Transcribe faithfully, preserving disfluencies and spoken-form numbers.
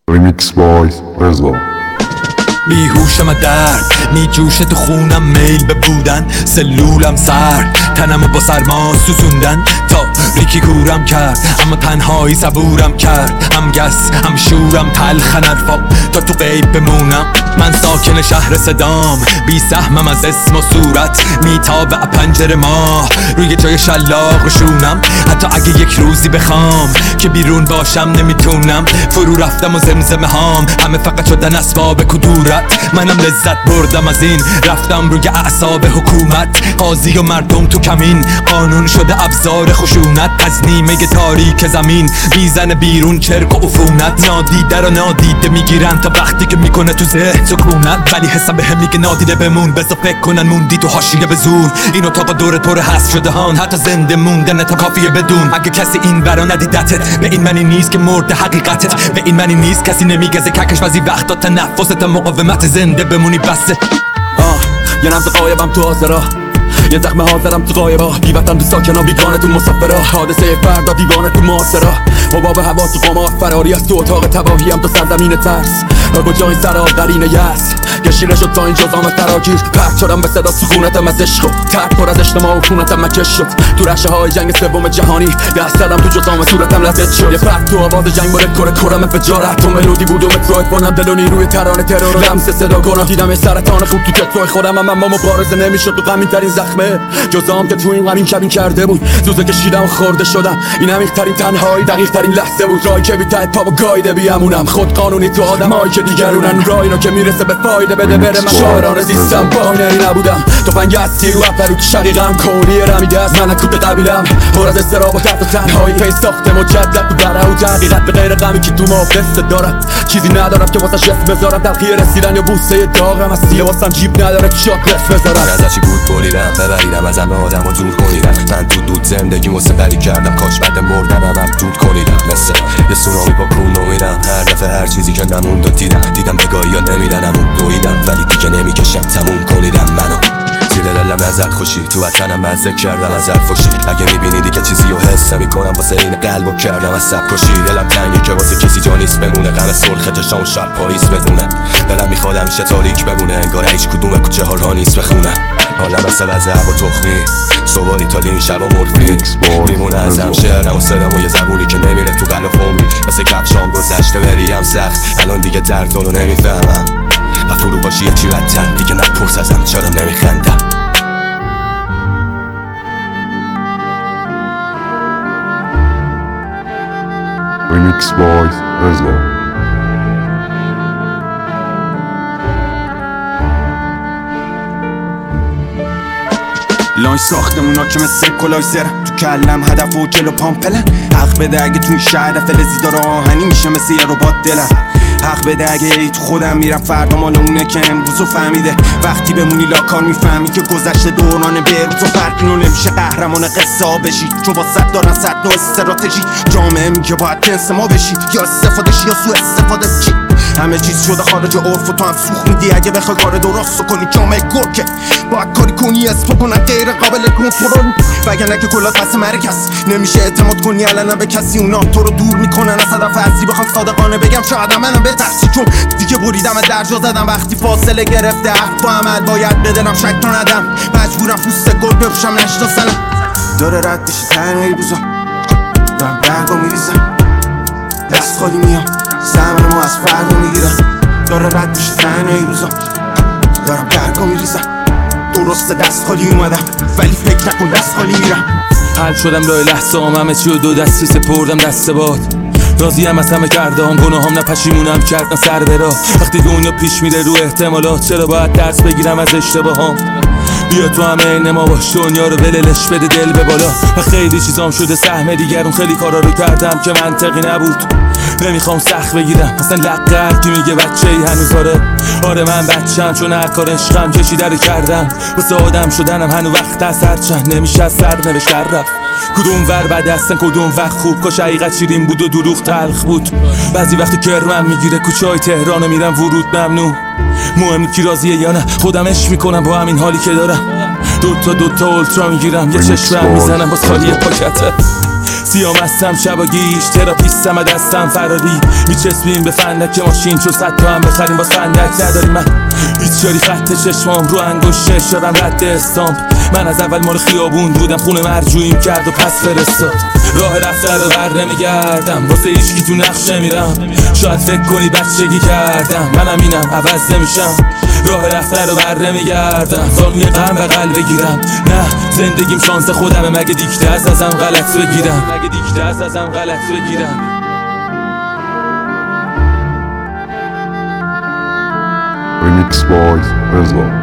ریمیکس بای رضا. بیهوشم درد میجوشه تو خونم، میل به بودن سلولم سرد، تنمو با سرما سوزوندن تاریکی کورم کرد، اما تنهایی صبورم کرد، هم گس هم شورم تلخن حرفا تا تو غیب بمونم. من ساکن شهر صدام، بی سهمم از اسم و صورت، میتابه پنجره ماه روی جای شلاق و شونم. حتی اگه یک روزی بخوام که بیرون باشم نمیتونم، فرو رفتم و زمزمه هام همه فقط شدن اسباب کدورت. منم لذت بردم از این، رفتم روی اعصاب حکومت، قاضی و مردم تو کمین، قانون شده ابزار خشونت. از نیمه تاریک زمین میزنه بیرون چرک و عفونت، نادیده رو نادیده میگیرن تا وقتی که میکنه تو ذهن سکونت. ولی حسم بهم میگه نادیده بمون، بذار فکر کنن موندی تو حاشیه به زور. این اتاق دور طور هست شده هان، حتی زنده موندن تا کافیه بدون. اگه کسی این ورا ندیدتت، به این معنی نیست که مرد حقیقتت، به این معنی نیست کسی نمیگزه ککش بعضی وقتا تنفست مقاومت، زنده بمونی بسه. آه یه نبض قایبم تو آزرا، یه زخم حاضرم تو غایبا، بی وطن بی ساکنم بیگانه تو مسافرا، حادثه فردا دیوانه تو معاصرا، حباب هوا تو قامات، فراری از تو اتاق تباهیم تو سرزمین ترس. کجا این سراب قرینه یس کشیره شد تا این جزامت فراگیر، پرد شدم به صدا سکونتم از عشق و ترک پر از اجتماع و خونتم مکش شد. تو رشه های جنگ سوم جهانی دست زدم تو جزام صورتم لزج شد. یه پرد تو آواز جنگ مورد کره کرم فجارت، تو ملودی بود و متروید بانم دل و نیروی ترانه ترور لمس صدا کنم. دیدم سرطان خوب تو کتفای خودم، اما مبارزه نمیشد تو غمین ترین زخمه جزام که تو این غمین کبین کرده بود. زوزه کشیدم و خورده شدم، این عمیق ترین تنهایی دقیق ترین لحظه بود. راهی که بی ته پا و گایده بیامونم، خود قانونی تو آدمایی که دیگرونن، راه اینو که میرسه به فایده بده بره. من شاعرانه زیستم باینری نبودم، تفنگ از تیر و اپرو تو شقیقم، کونی رمیده از من کود قبیلم، پر از استراب و ترس و تنهایی پی ساخته مجدد تو بره و تحقیقت به غیر غمی که تو ما قصه دارم. چیزی ندارم که واسه شف بذارم، تلخیه رسیدن یا بوسه داغم، از سیه واسم جیب نداره که شاک رس بذارم. ازشی بود بریدم ببریدم از همه آدم و دور کنیدم، من دود دود زندگی مستقری کردم، کاش بعد مردنم هم دود کنیدم. مثل یه سونامی با کون نویدم، هر دفعه هر چیزی که نموند و دیدم دیدم بگاهی ها نمیدنم و دویدم، ولی دیگه نمیکشم تموم کنیدم منو. زیر دلم ازت خوشی تو وطنم مزه کردم ازت فشی، اگه میبینیدی که چیزی رو حس نمیکنم واسه این قلبو کردم از سب کشی. دلم تنگی که واسه کسی جا نیست بمونه، غم سرخ چشام شب پاییز بدونه. دلم میخواد همیشه تاریک بمونه، انگار هیچ کدوم کوچه ها راه نیست بخونه. حالا مثل از زهب و تخمی صبحانی تا این شب و مرفی میمونه از هم شعرم و صدم و یه زبونی که نمیره تو قلب خونی. مثل کفشام گذشته بریم سخت، الان دیگه درد رو نمیفهمم و فرو باشی یه چی بدتر، دیگه نپرس ازم چرا نمیخندم. ریمیکس بای رضا. لانچ ساختمونا که مثل کلایزرم، تو کلم هدف و جلو پامپلن. حق بده اگه تو این شهر فلزی داره آهنی میشه مثل یه ربات دلم. حق بده اگه ای تو خودم میرم فردا مال اونه که امروزو فهمیده. وقتی بمونی لاکار میفهمی که گذشته دوران بروز و فرقی رو نمیشه قهرمان قصه ها بشی، چون با صد دارن صد نوع استراتژی. جامعه میگه باید جنس ما بشی، یا استفاده شی یا سو استفاده چی. همه چیز شده خارج عرف و تو هم سوخ میدی اگه بخوای کار درست کنی. جامعه گرکه باید کاری کنی اسم کنن غیر قابل کنترل، وگرنه که کلات بس مرگ هست نمیشه اعتماد کنی علنا به کسی. اونا تو رو دور میکنن از هدف اصلی، بخوام صادقانه بگم شاید منم بترسی، چون دیگه بریدم درجا زدم. وقتی فاصله گرفته حق با عمل باید بدلم شک تو ندم، مجبورم پوست گل بپوشم نشناسنم. داره رد بشی تنهایی روزا، دارم برگا میریزم دست خالی میام، زمنمو از فردا میگیرم. داره رد بشی تنهایی روزا، دارم برگا میریزم درسته دست خالی اومدم ولی فکر نکن دست خالی میرم. حل شدم راه لحظه هم همه چی و دو دستی سپردم دست باد. راضیم از همه کرده هم گناهم نه پشیمونم کرد نه سر به راه. وقتی دنیا پیش میره رو احتمالات، چرا باید درس بگیرم از اشتباهام. بیا تو همه این ما باش، دنیا رو بللش بده دل به بالا. و خیلی چیزام شده سهم دیگرون، خیلی کارا رو کردم که منطقی نبود. نمیخوام سخت بگیرم اصلا لق هر کی میگه بچه ای هنوز آره آره من بچم، چون هر کار عشقم کشیده رو کردم. واسه آدم شدنم هنو وقت از هر چند نمیشه از سر نوشت رفت. کدوم ور بد هستن کدوم وقت خوب، کاش حقیقت شیرین بود و دروغ تلخ بود. بعضی وقتی کرمم میگیره کوچه های تهرانو میرم ورود ممنوع. مهم کی راضیه یا نه، خودم عشق میکنم با همین حالی که دارم. دوتا دوتا اولترا میگیرم، یه چشمم میزنم باز خالی پاکته. سیامستم شب و گیش تراپیستم و دستم فراری میچسبیم به فندک ماشین چون صد تا هم بخریم باز فندک نداریم. من هیچ جاری خط چشمام رو انگشتش شدم رد استامپ. من از اول مال خیابون بودم خونه مرجوعیم کرد و پس فرستاد. راه رفته رو بر نمیگردم واسه ایشکی تو نقشه میرم. شاید فکر کنی بچگی کردم منم اینم عوض نمیشم. راه رفته رو بر نمیگردم زانوی غم بغل بگیرم. نه زندگیم شانس خودمه مگه دیکته از ازم غلط بگیرم. مگه دیکته از ازم غلط بگیرم. Remix by Hezbollah.